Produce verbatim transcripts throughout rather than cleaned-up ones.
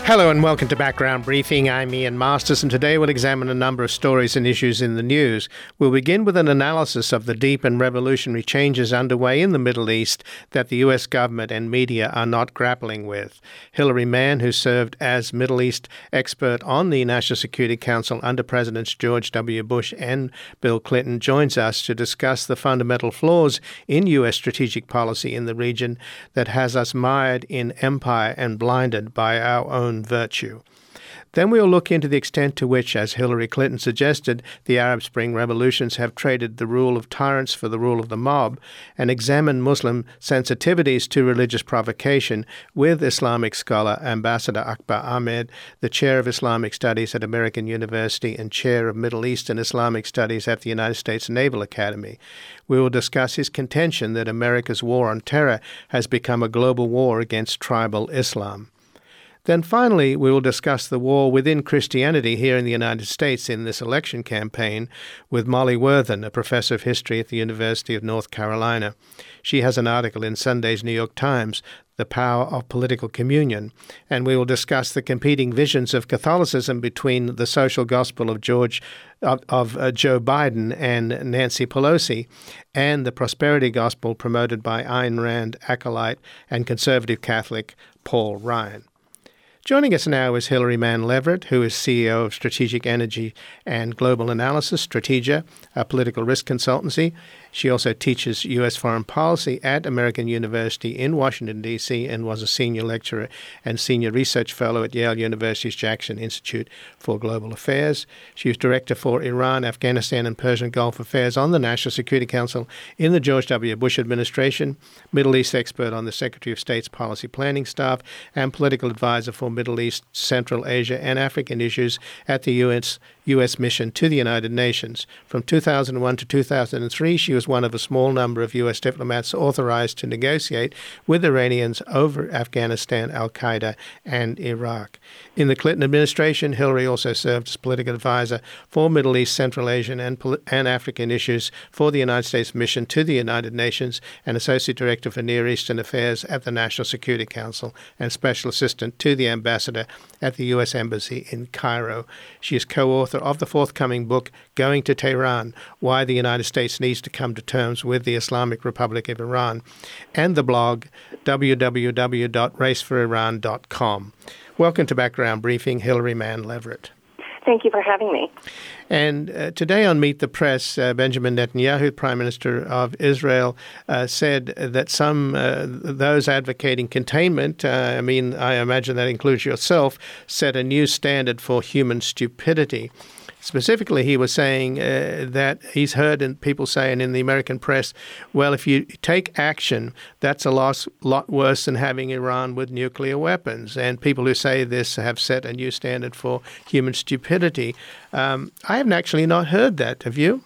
Hello and welcome to Background Briefing. I'm Ian Masters, and today we'll examine a number of stories and issues in the news. We'll begin with an analysis of the deep and revolutionary changes underway in the Middle East that the U S government and media are not grappling with. Hilary Mann, who served as Middle East expert on the National Security Council under Presidents George W. Bush and Bill Clinton, joins us to discuss the fundamental flaws in U S strategic policy in the region that has us mired in empire and blinded by our own virtue. Then we'll look into the extent to which, as Hillary Clinton suggested, the Arab Spring revolutions have traded the rule of tyrants for the rule of the mob, and examine Muslim sensitivities to religious provocation with Islamic scholar Ambassador Akbar Ahmed, the chair of Islamic Studies at American University and chair of Middle East and Islamic Studies at the United States Naval Academy. We will discuss his contention that America's war on terror has become a global war against tribal Islam. Then finally, we will discuss the war within Christianity here in the United States in this election campaign with Molly Worthen, a professor of history at the University of North Carolina. She has an article in Sunday's New York Times, The Power of Political Communion, and we will discuss the competing visions of Catholicism between the social gospel of George of, of uh, Joe Biden and Nancy Pelosi, and the prosperity gospel promoted by Ayn Rand acolyte and conservative Catholic Paul Ryan. Joining us now is Hilary Mann Leverett, who is C E O of Strategic Energy and Global Analysis, Strategia, a political risk consultancy. She also teaches U S foreign policy at American University in Washington, D C, and was a senior lecturer and senior research fellow at Yale University's Jackson Institute for Global Affairs. She was director for Iran, Afghanistan, and Persian Gulf Affairs on the National Security Council in the George W. Bush administration, Middle East expert on the Secretary of State's policy planning staff, and political advisor for Middle East, Central Asia, and African issues at the U S U S mission to the United Nations. From two thousand one to two thousand three, she was one of a small number of U S diplomats authorized to negotiate with Iranians over Afghanistan, al-Qaeda, and Iraq. In the Clinton administration, Hillary also served as political advisor for Middle East, Central Asian, and, and African issues for the United States mission to the United Nations, and associate director for Near Eastern Affairs at the National Security Council, and special assistant to the ambassador at the U S Embassy in Cairo. She is co-author of the forthcoming book, Going to Tehran, Why the United States Needs to Come to Terms with the Islamic Republic of Iran, and the blog, w w w dot race for iran dot com. Welcome to Background Briefing, Hilary Mann Leverett. Thank you for having me. And uh, today on Meet the Press, uh, Benjamin Netanyahu, Prime Minister of Israel, uh, said that some, uh, those advocating containment, uh, I mean, I imagine that includes yourself, set a new standard for human stupidity. Specifically, he was saying uh, that he's heard in people saying in the American press, well, if you take action, that's a lot, lot worse than having Iran with nuclear weapons. And people who say this have set a new standard for human stupidity. Um, I haven't actually not heard that. Have you?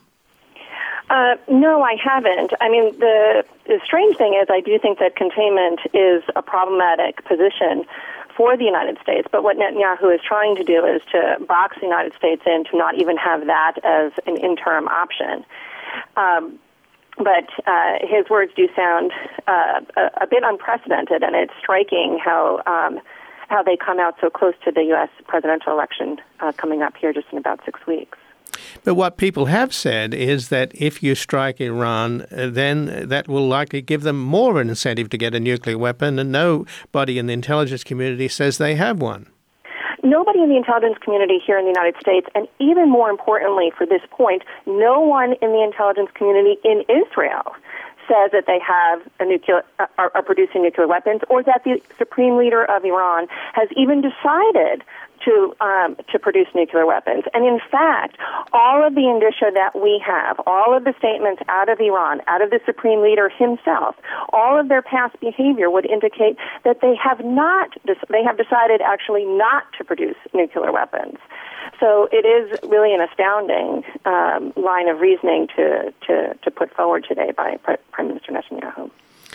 Uh, no, I haven't. I mean, the, the strange thing is I do think that containment is a problematic position for the United States, but what Netanyahu is trying to do is to box the United States in to not even have that as an interim option. Um, but uh, his words do sound uh, a, a bit unprecedented, and it's striking how um, how they come out so close to the U S presidential election uh, coming up here just in about six weeks. But what people have said is that if you strike Iran, then that will likely give them more of an incentive to get a nuclear weapon, and nobody in the intelligence community says they have one. Nobody in the intelligence community here in the United States, and even more importantly for this point, no one in the intelligence community in Israel says that they have a nuclear, are, are producing nuclear weapons, or that the supreme leader of Iran has even decided to um, to produce nuclear weapons. And in fact, all of the indicia that we have, all of the statements out of Iran, out of the supreme leader himself, all of their past behavior would indicate that they have not, they have decided actually not to produce nuclear weapons. So it is really an astounding um, line of reasoning to, to, to put forward today by Prime Minister Netanyahu.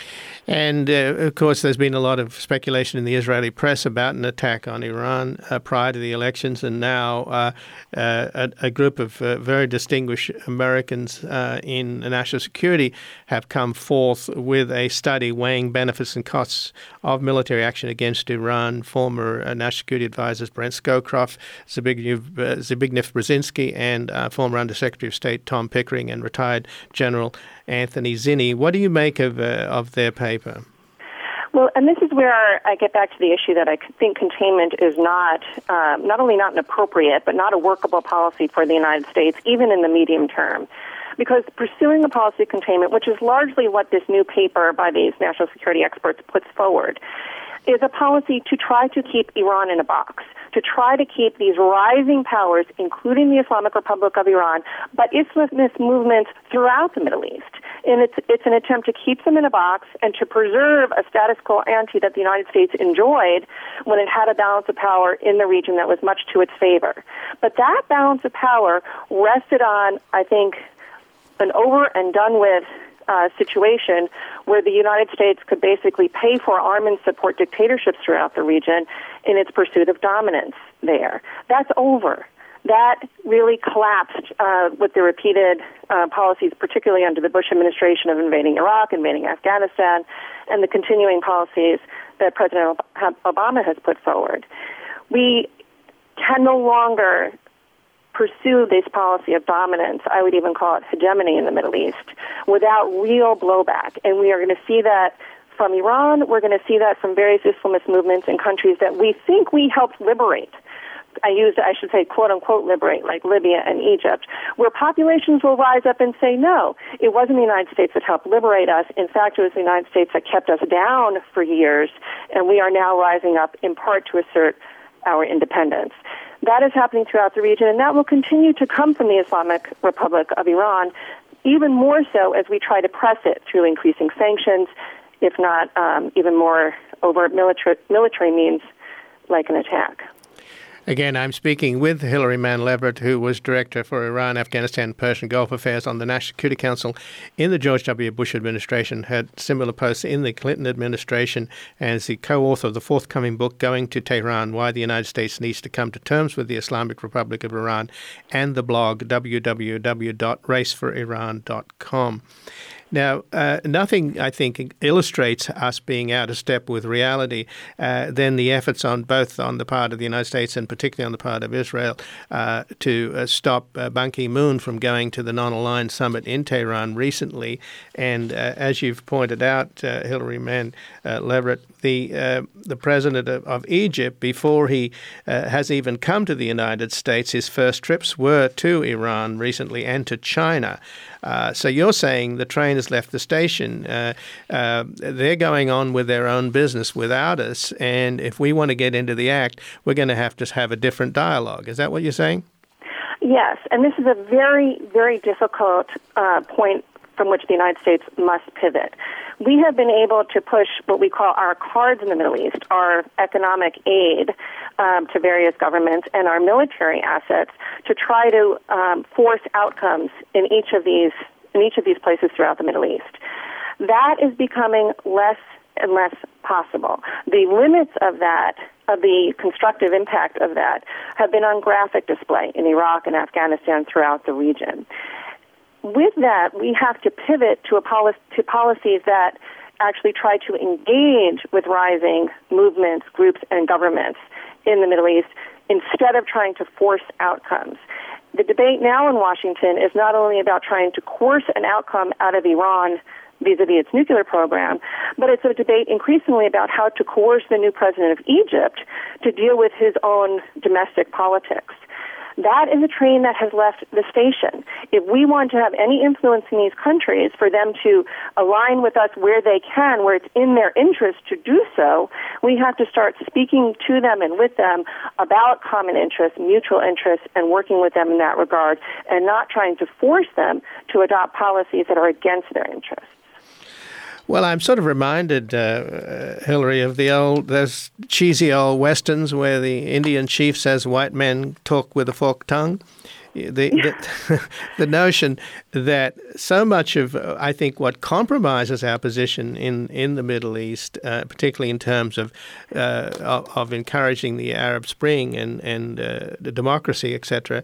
And, uh, of course, there's been a lot of speculation in the Israeli press about an attack on Iran uh, prior to the elections, and now uh, uh, a, a group of uh, very distinguished Americans uh, in national security have come forth with a study weighing benefits and costs of military action against Iran. Former uh, National Security Advisors Brent Scowcroft, Zbigniew, uh, Zbigniew Brzezinski, and uh, former Undersecretary of State Tom Pickering and retired General Anthony Zinni. What do you make of uh, of their paper? Well, and this is where I get back to the issue that I think containment is not um, not only not an appropriate, but not a workable policy for the United States, even in the medium term. Because pursuing a policy of containment, which is largely what this new paper by these national security experts puts forward, is a policy to try to keep Iran in a box, to try to keep these rising powers, including the Islamic Republic of Iran, but Islamist movements throughout the Middle East. And it's, it's an attempt to keep them in a box and to preserve a status quo ante that the United States enjoyed when it had a balance of power in the region that was much to its favor. But that balance of power rested on, I think, an over and done with uh, situation where the United States could basically pay for, arm, and support dictatorships throughout the region in its pursuit of dominance there. That's over. That really collapsed uh, with the repeated uh, policies, particularly under the Bush administration, of invading Iraq, invading Afghanistan, and the continuing policies that President Obama has put forward. We can no longer pursue this policy of dominance, I would even call it hegemony in the Middle East, without real blowback. And we are going to see that from Iran. We're going to see that from various Islamist movements in countries that we think we helped liberate. I use, I should say, quote unquote, liberate, like Libya and Egypt, where populations will rise up and say, no, it wasn't the United States that helped liberate us. In fact, it was the United States that kept us down for years, and we are now rising up in part to assert our independence. That is happening throughout the region, and that will continue to come from the Islamic Republic of Iran, even more so as we try to press it through increasing sanctions, if not um, even more overt military, military means like an attack. Again, I'm speaking with Hilary Mann Leverett, who was Director for Iran, Afghanistan, Persian Gulf Affairs on the National Security Council in the George W. Bush administration, had similar posts in the Clinton administration, and is the co-author of the forthcoming book, Going to Tehran, Why the United States Needs to Come to Terms with the Islamic Republic of Iran, and the blog, w w w dot race for iran dot com. Now, uh, nothing, I think, illustrates us being out of step with reality uh, than the efforts on both on the part of the United States and particularly on the part of Israel uh, to uh, stop uh, Ban Ki-moon from going to the non-aligned summit in Tehran recently. And uh, as you've pointed out, uh, Hilary Mann uh, Leverett, the uh, the president of, of Egypt, before he uh, has even come to the United States, his first trips were to Iran recently and to China. Uh, so you're saying the train has left the station. Uh, uh, they're going on with their own business without us. And if we want to get into the act, we're going to have to have a different dialogue. Is that what you're saying? Yes. And this is a very, very difficult uh, point from which the United States must pivot. We have been able to push what we call our cards in the Middle East, our economic aid um, to various governments, and our military assets to try to um, force outcomes in each of these in each of these places throughout the Middle East. That is becoming less and less possible. The limits of that, of the constructive impact of that, have been on graphic display in Iraq and Afghanistan throughout the region. With that, we have to pivot to a policy, to policies that actually try to engage with rising movements, groups, and governments in the Middle East instead of trying to force outcomes. The debate now in Washington is not only about trying to coerce an outcome out of Iran vis-a-vis its nuclear program, but it's a debate increasingly about how to coerce the new president of Egypt to deal with his own domestic politics. That is a train that has left the station. If we want to have any influence in these countries, for them to align with us where they can, where it's in their interest to do so, we have to start speaking to them and with them about common interests, mutual interests, and working with them in that regard, and not trying to force them to adopt policies that are against their interests. Well, I'm sort of reminded, uh, Hilary, of the old, those cheesy old westerns where the Indian chief says white men talk with a forked tongue. the the, the notion that so much of, uh, I think, what compromises our position in, in the Middle East, uh, particularly in terms of, uh, of of encouraging the Arab Spring and and uh, the democracy, et cetera,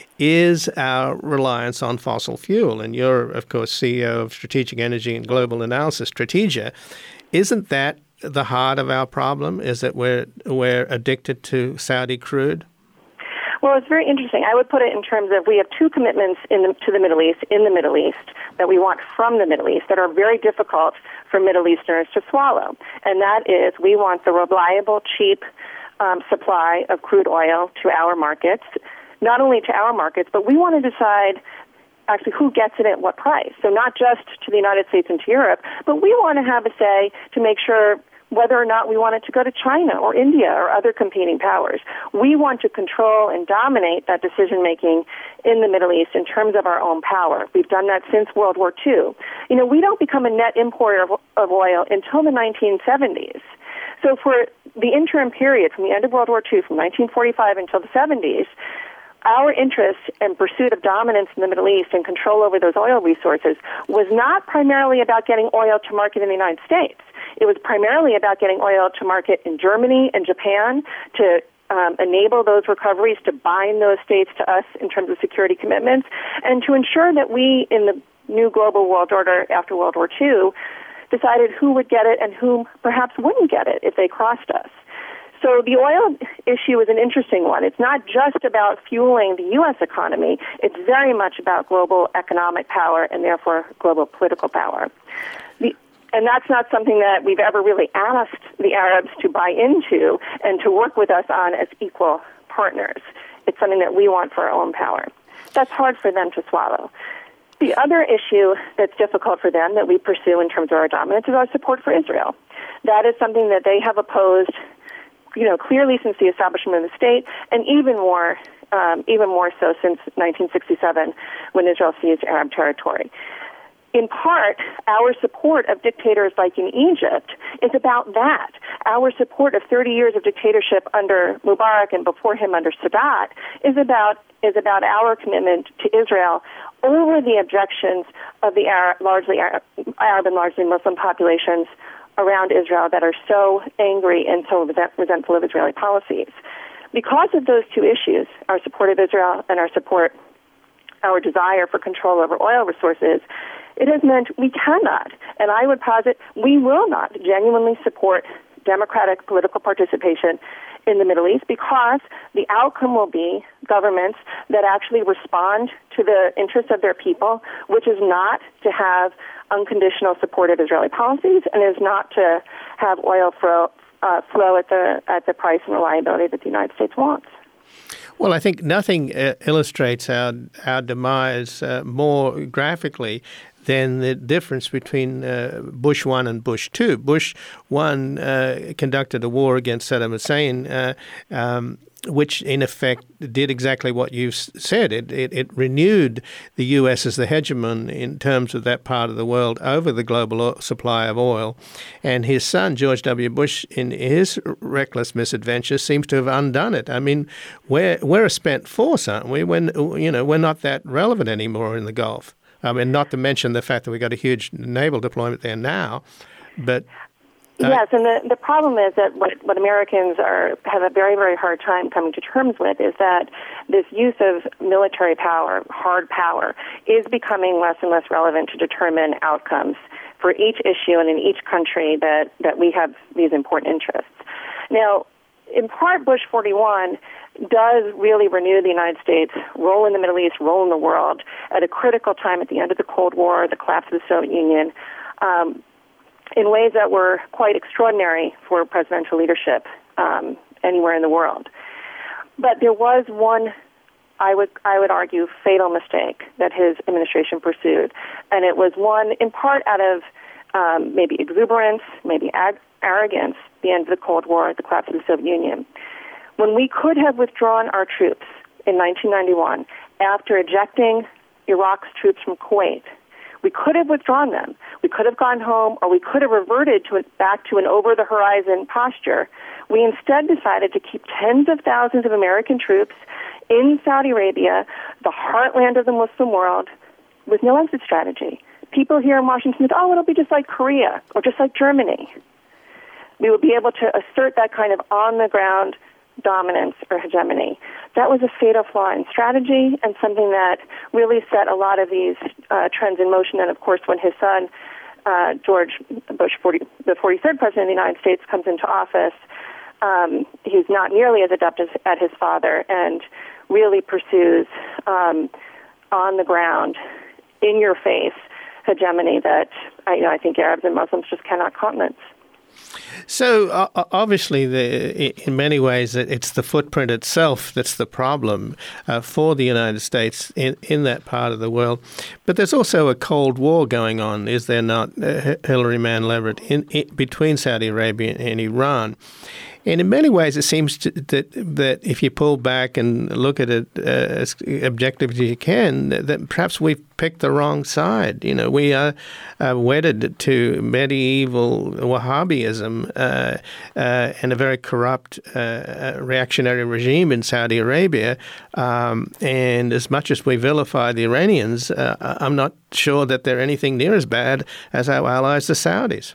is our reliance on fossil fuel. And you're, of course, C E O of Strategic Energy and Global Analysis, Strategia. Isn't that the heart of our problem? Is that we're we're addicted to Saudi crude? Well, it's very interesting. I would put it in terms of we have two commitments in the, to the Middle East, in the Middle East, that we want from the Middle East that are very difficult for Middle Easterners to swallow. And that is we want the reliable, cheap um, supply of crude oil to our markets, not only to our markets, but we want to decide actually who gets it at what price. So not just to the United States and to Europe, but we want to have a say to make sure whether or not we want it to go to China or India or other competing powers. We want to control and dominate that decision-making in the Middle East in terms of our own power. We've done that since World War Two. You know, we don't become a net importer of, of oil until the nineteen seventies. So for the interim period from the end of World War Two, from nineteen forty-five until the seventies, our interest and pursuit of dominance in the Middle East and control over those oil resources was not primarily about getting oil to market in the United States. It was primarily about getting oil to market in Germany and Japan to um, enable those recoveries, to bind those states to us in terms of security commitments, and to ensure that we, in the new global world order after World War Two, decided who would get it and who perhaps wouldn't get it if they crossed us. So the oil issue is an interesting one. It's not just about fueling the U S economy. It's very much about global economic power and therefore global political power. The, and that's not something that we've ever really asked the Arabs to buy into and to work with us on as equal partners. It's something that we want for our own power. That's hard for them to swallow. The other issue that's difficult for them that we pursue in terms of our dominance is our support for Israel. That is something that they have opposed, you know, clearly since the establishment of the state, and even more, um, even more so since nineteen sixty-seven, when Israel seized Arab territory. In part, our support of dictators like in Egypt is about that. Our support of thirty years of dictatorship under Mubarak and before him under Sadat is about is about our commitment to Israel over the objections of the Arab, largely Arab, Arab and largely Muslim populations around Israel that are so angry and so resentful of Israeli policies. Because of those two issues, our support of Israel and our support, our desire for control over oil resources, it has meant we cannot, and I would posit we will not genuinely support democratic political participation in the Middle East, because the outcome will be governments that actually respond to the interests of their people, which is not to have unconditional support of Israeli policies and is not to have oil flow, uh, flow at the at the price and reliability that the United States wants. Well, I think nothing uh, illustrates our our demise uh, more graphically than the difference between uh, Bush one and Bush two. Bush one uh, conducted a war against Saddam Hussein, uh, um, which in effect did exactly what you said. It, it it renewed the U S as the hegemon in terms of that part of the world over the global supply of oil. And his son, George W. Bush, in his reckless misadventure, seems to have undone it. I mean, we're, we're a spent force, aren't we? When, you know, we're not that relevant anymore in the Gulf. I mean, not to mention the fact that we've got a huge naval deployment there now. But Uh, yes, and the, the problem is that what, what Americans are have a very, very hard time coming to terms with is that this use of military power, hard power, is becoming less and less relevant to determine outcomes for each issue and in each country that, that we have these important interests. Now, in part, Bush forty-one does really renew the United States' role in the Middle East, role in the world, at a critical time at the end of the Cold War, the collapse of the Soviet Union, um, in ways that were quite extraordinary for presidential leadership um, anywhere in the world. But there was one, I would I would argue, fatal mistake that his administration pursued, and it was one in part out of um, maybe exuberance, maybe ag- arrogance, the end of the Cold War, the collapse of the Soviet Union. When we could have withdrawn our troops in nineteen ninety-one after ejecting Iraq's troops from Kuwait, we could have withdrawn them. We could have gone home, or we could have reverted to it, back to an over-the-horizon posture. We instead decided to keep tens of thousands of American troops in Saudi Arabia, the heartland of the Muslim world, with no exit strategy. People here in Washington said, oh, it'll be just like Korea or just like Germany. We would be able to assert that kind of on-the-ground dominance or hegemony. That was a fatal flaw in strategy and something that really set a lot of these uh, trends in motion. And, of course, when his son, uh, George Bush, forty, the forty-third president of the United States, comes into office, um, he's not nearly as adept as, as his father and really pursues um, on-the-ground, in-your-face hegemony that I, you know, I think Arabs and Muslims just cannot countenance. So uh, obviously, the, in many ways, it's the footprint itself that's the problem uh, for the United States in, in that part of the world. But there's also a Cold War going on, is there not, uh, Hilary Mann Leverett, in, in, between Saudi Arabia and Iran? And in many ways, it seems to, that that if you pull back and look at it uh, as objectively as you can, that perhaps we've picked the wrong side. You know, we are uh, wedded to medieval Wahhabism uh, uh, and a very corrupt uh, reactionary regime in Saudi Arabia. Um, and as much as we vilify the Iranians, uh, I'm not sure that they're anything near as bad as our allies, the Saudis.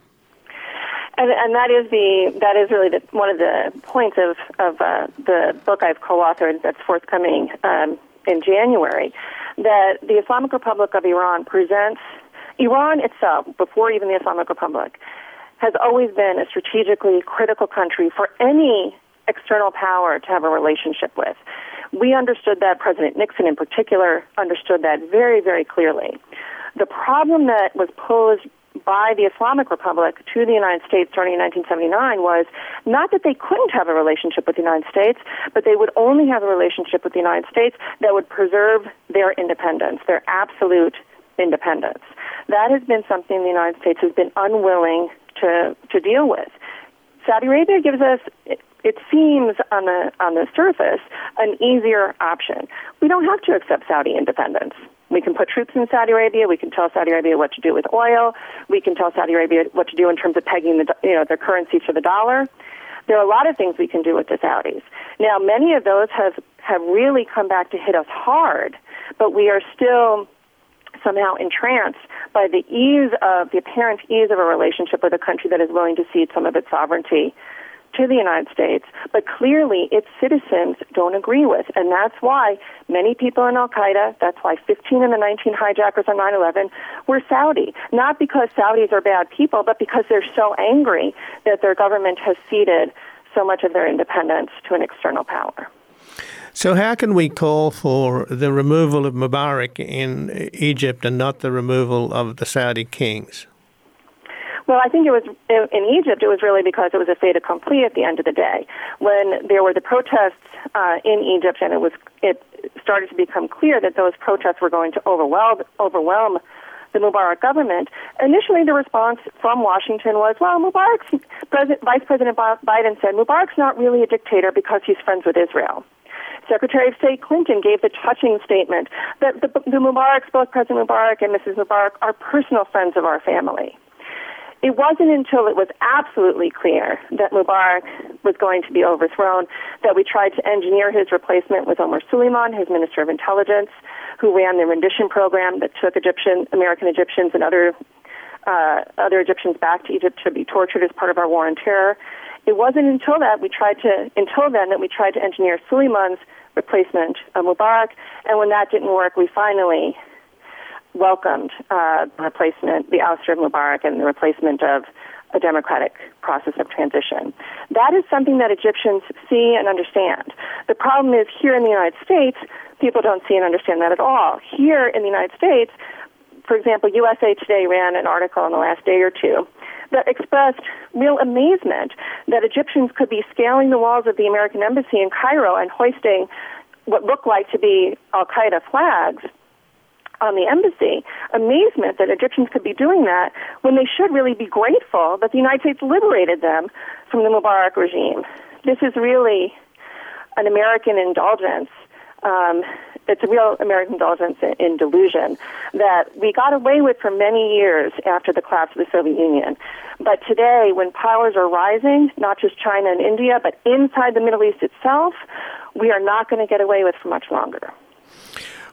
And, and that is the that is really the, one of the points of of uh, the book I've co-authored that's forthcoming um, in January. That the Islamic Republic of Iran presents Iran itself, before even the Islamic Republic, has always been a strategically critical country for any external power to have a relationship with. We understood that. President Nixon, in particular, understood that very, very clearly. The problem that was posed by the Islamic Republic to the United States starting in nineteen seventy-nine was not that they couldn't have a relationship with the United States, but they would only have a relationship with the United States that would preserve their independence, their absolute independence. That has been something the United States has been unwilling to, to deal with. Saudi Arabia gives us, it, it seems on the on the surface, an easier option. We don't have to accept Saudi independence. We can put troops in Saudi Arabia. We can tell Saudi Arabia what to do with oil. We can tell Saudi Arabia what to do in terms of pegging the, you know, their currency for the dollar. There are a lot of things we can do with the Saudis. Now, many of those have, have really come back to hit us hard, but we are still somehow entranced by the ease of, the apparent ease of a relationship with a country that is willing to cede some of its sovereignty to the United States, but clearly its citizens don't agree with. And that's why many people in Al-Qaeda, that's why fifteen of the nineteen hijackers on nine eleven were Saudi. Not because Saudis are bad people, but because they're so angry that their government has ceded so much of their independence to an external power. So how can we call for the removal of Mubarak in Egypt and not the removal of the Saudi kings? Well, I think it was in Egypt. It was really because it was a fait accompli at the end of the day, when there were the protests uh, in Egypt, and it was it started to become clear that those protests were going to overwhelm overwhelm the Mubarak government. Initially, the response from Washington was, "Well, Mubarak's President, Vice President Biden said Mubarak's not really a dictator because he's friends with Israel." Secretary of State Clinton gave the touching statement that the, the Mubaraks, both President Mubarak and Missus Mubarak, are personal friends of our family. It wasn't until it was absolutely clear that Mubarak was going to be overthrown that we tried to engineer his replacement with Omar Suleiman, his Minister of Intelligence, who ran the rendition program that took Egyptian, American Egyptians and other uh, other Egyptians back to Egypt to be tortured as part of our war on terror. It wasn't until that we tried to until then that we tried to engineer Suleiman's replacement of Mubarak, and when that didn't work, we finally welcomed uh, the replacement, the ouster of Mubarak, and the replacement of a democratic process of transition. That is something that Egyptians see and understand. The problem is here in the United States, people don't see and understand that at all. Here in the United States, for example, U S A Today ran an article in the last day or two that expressed real amazement that Egyptians could be scaling the walls of the American embassy in Cairo and hoisting what looked like to be al-Qaeda flags on the embassy. Amazement that Egyptians could be doing that when they should really be grateful that the United States liberated them from the Mubarak regime. This is really an American indulgence. Um, it's a real American indulgence in, in delusion that we got away with for many years after the collapse of the Soviet Union. But today, when powers are rising, not just China and India, but inside the Middle East itself, we are not going to get away with for much longer.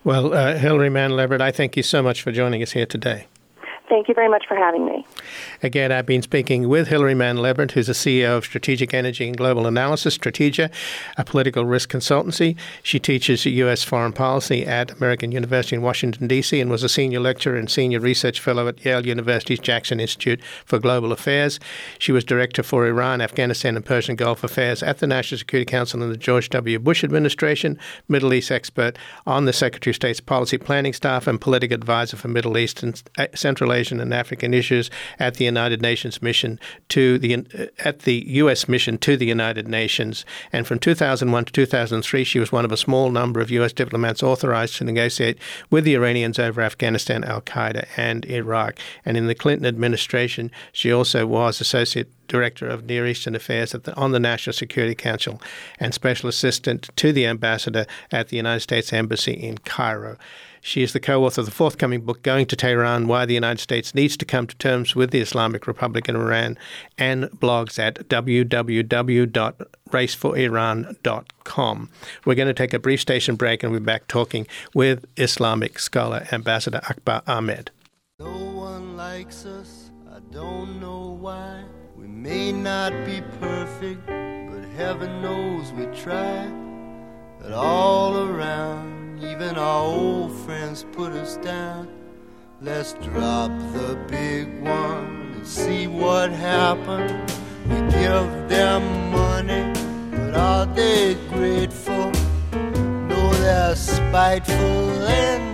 Well, uh, Hilary Mann Leverett, I thank you so much for joining us here today. Thank you very much for having me. Again, I've been speaking with Hilary Mann Leverett, who's the C E O of Strategic Energy and Global Analysis, Strategia, a political risk consultancy. She teaches U S foreign policy at American University in Washington, D C, and was a senior lecturer and senior research fellow at Yale University's Jackson Institute for Global Affairs. She was director for Iran, Afghanistan, and Persian Gulf Affairs at the National Security Council in the George W. Bush administration, Middle East expert on the Secretary of State's policy planning staff, and political advisor for Middle East and Central Asian and African issues at the United Nations mission to the at the U S mission to the United Nations. And from two thousand one to two thousand three, she was one of a small number of U S diplomats authorized to negotiate with the Iranians over Afghanistan, Al-Qaeda, and Iraq. And in the Clinton administration, she also was associate Director of Near Eastern Affairs at the, on the National Security Council and Special Assistant to the Ambassador at the United States Embassy in Cairo. She is the co-author of the forthcoming book, Going to Tehran, Why the United States Needs to Come to Terms with the Islamic Republic of Iran, and blogs at w w w dot race for iran dot com. We're going to take a brief station break and we'll be back talking with Islamic scholar Ambassador Akbar Ahmed. No one likes us, I don't know why. We may not be perfect, but heaven knows we try. But all around, even our old friends put us down. Let's drop the big one and see what happens. We give them money, but are they grateful? No, they're spiteful and